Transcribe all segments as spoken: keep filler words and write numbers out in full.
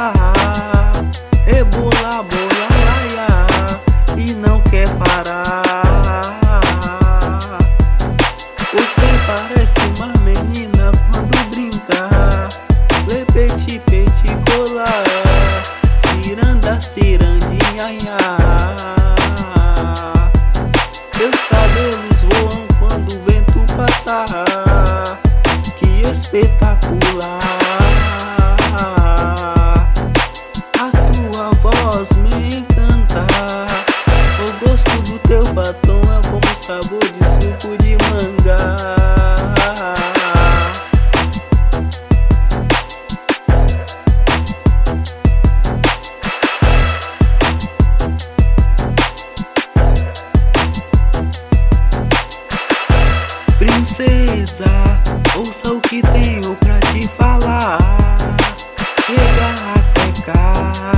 rebolar, bola, laia, e não quer parar. Você parece uma menina quando brinca, lepete, pete, colar, ciranda, cirandinha, ia. Seus cabelos voam quando o vento passar, que espetacular. A tua voz me encanta, o gosto do teu batom é como o sabor de suco de manga. Princesa, ouça o que tenho pra te falar. Chega até cá.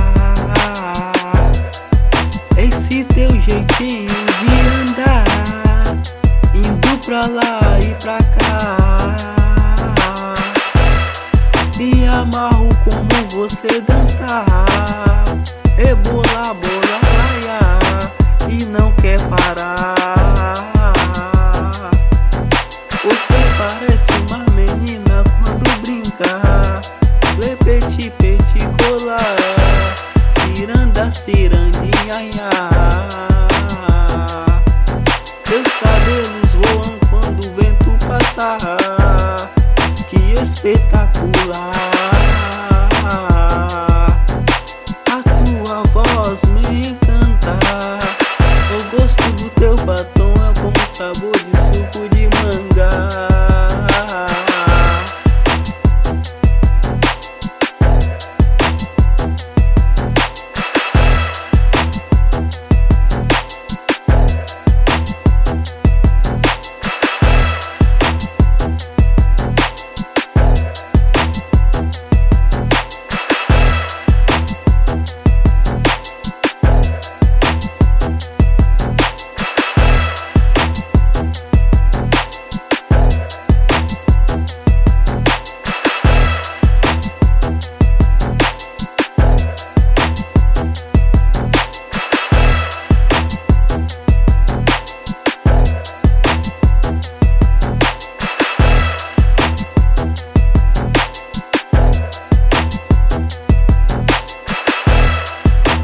Esse teu jeitinho de andar, indo pra lá e pra cá. Me amarro como você dançar, rebolar, bola, laia, e não quer parar. Você parece uma menina quando brinca, lepete, pete, colar, ciranda, ciranda.